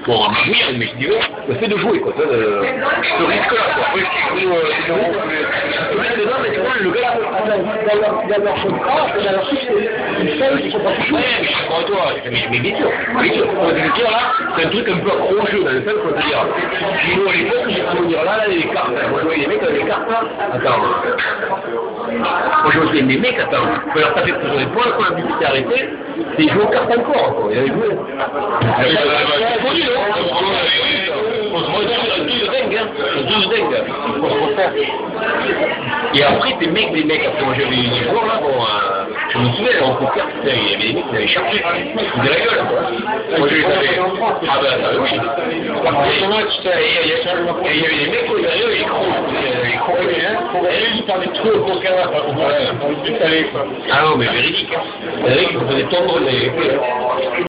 Bon, oui, mais je dis, le fait de jouer, quoi, ce risque-là, quoi. Après, si vous, tu mets dedans, mais tu vois, le gars, dans leur contrat, dans leur fiche, ils savent qu'ils sont pas touchés. Ouais, mais je suis d'accord avec toi, mais bien sûr, bien sûr. Pour te dire, là, c'est un truc un peu accrocheux, dans le sens, faut te dire. Puis moi, à l'époque, j'ai comment dire, là, les cartes, moi, je voyais les mecs avec les cartes, là. Attends. Moi, je voyais des mecs, attends, je peux leur taper sur les poings, quand la musique s'est arrêtée, et ils jouent aux cartes encore, quoi. Il avait joué. C'est connu, non? On se retrouve dans le truc de dingue, hein. Le truc de dingue. On se retrouve. Et après, des mecs, après moi j'avais des joueurs là, bon, je me souviens, on peut faire, il y avait des mecs qui avaient cherché, ils faisaient la gueule, quoi. Moi je les avais. Ah ben, oui. Et il y avait des mecs, ils arrivaient, ils croquaient, hein. Ils parlaient trop au coquin, on parlait plus salé, quoi. Ah non, mais véridique, hein. C'est vrai qu'ils faisaient tendre les.